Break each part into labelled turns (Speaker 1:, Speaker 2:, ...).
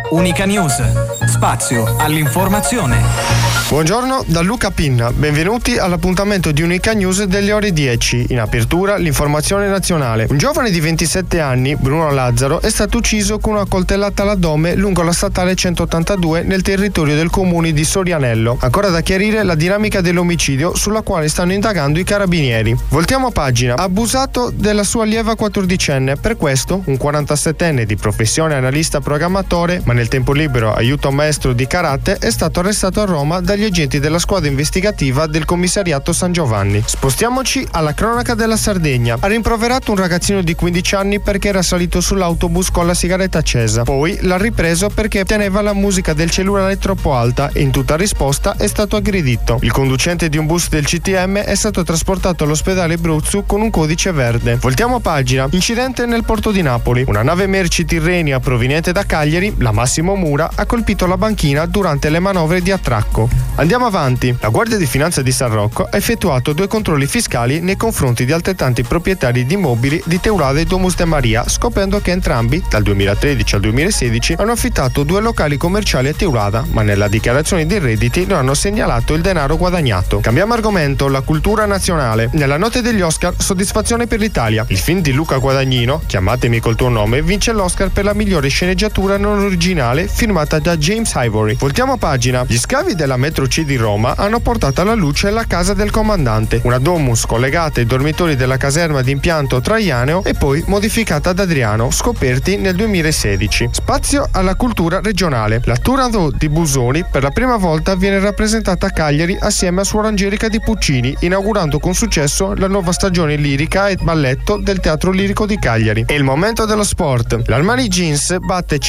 Speaker 1: Unica News, spazio all'informazione.
Speaker 2: Buongiorno da Luca Pinna, benvenuti all'appuntamento di Unica News delle ore 10. In apertura l'informazione nazionale. Un giovane di 27 anni, Bruno Lazzaro, è stato ucciso con una coltellata all'addome lungo la statale 182 nel territorio del comune di Sorianello. Ancora da chiarire la dinamica dell'omicidio sulla quale stanno indagando i carabinieri. Voltiamo pagina. Ha abusato della sua allieva 14enne. Per questo un 47enne di professione analista programmatore, ma nel tempo libero aiuto maestro di karate, è stato arrestato a Roma dagli agenti della squadra investigativa del commissariato San Giovanni. Spostiamoci alla cronaca della Sardegna. Ha rimproverato un ragazzino di 15 anni perché era salito sull'autobus con la sigaretta accesa. Poi l'ha ripreso perché teneva la musica del cellulare troppo alta e in tutta risposta è stato aggredito. Il conducente di un bus del CTM è stato trasportato all'ospedale Bruzzu con un codice verde. Voltiamo pagina. Incidente nel porto di Napoli. Una nave merci Tirrenia proveniente da Cagliari, la Massimo Mura, ha colpito la banchina durante le manovre di attracco. Andiamo avanti. La Guardia di Finanza di San Rocco ha effettuato 2 controlli fiscali nei confronti di altrettanti proprietari di immobili di Teulada e Domus de Maria, scoprendo che entrambi, dal 2013 al 2016, hanno affittato 2 locali commerciali a Teulada, ma nella dichiarazione dei redditi non hanno segnalato il denaro guadagnato. Cambiamo argomento, la cultura nazionale. Nella notte degli Oscar, soddisfazione per l'Italia. Il film di Luca Guadagnino, Chiamatemi col tuo nome, vince l'Oscar per la migliore sceneggiatura non originale firmata da James Ivory. Voltiamo pagina. Gli scavi della metro C di Roma hanno portato alla luce la casa del comandante, una domus collegata ai dormitori della caserma di impianto Traianeo e poi modificata ad Adriano, scoperti nel 2016. Spazio alla cultura regionale. La Turandot di Busoni per la prima volta viene rappresentata a Cagliari assieme a Suor Angelica di Puccini, inaugurando con successo la nuova stagione lirica e balletto del Teatro Lirico di Cagliari. È il momento dello sport. L'Armani Jeans batte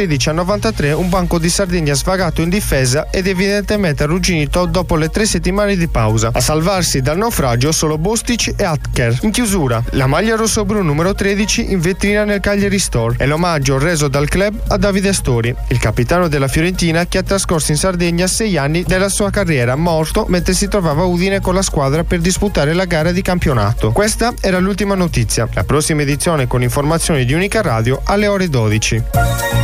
Speaker 2: 116-93 un Banco di Sardegna svagato in difesa ed evidentemente arrugginito dopo le 3 settimane di pausa. A salvarsi dal naufragio solo Bostic e Atker. In chiusura, la maglia rosso-blu numero 13 in vetrina nel Cagliari Store. È l'omaggio reso dal club a Davide Astori, il capitano della Fiorentina che ha trascorso in Sardegna 6 anni della sua carriera, morto mentre si trovava a Udine con la squadra per disputare la gara di campionato. Questa era l'ultima notizia. La prossima edizione con informazioni di Unica Radio alle ore 12.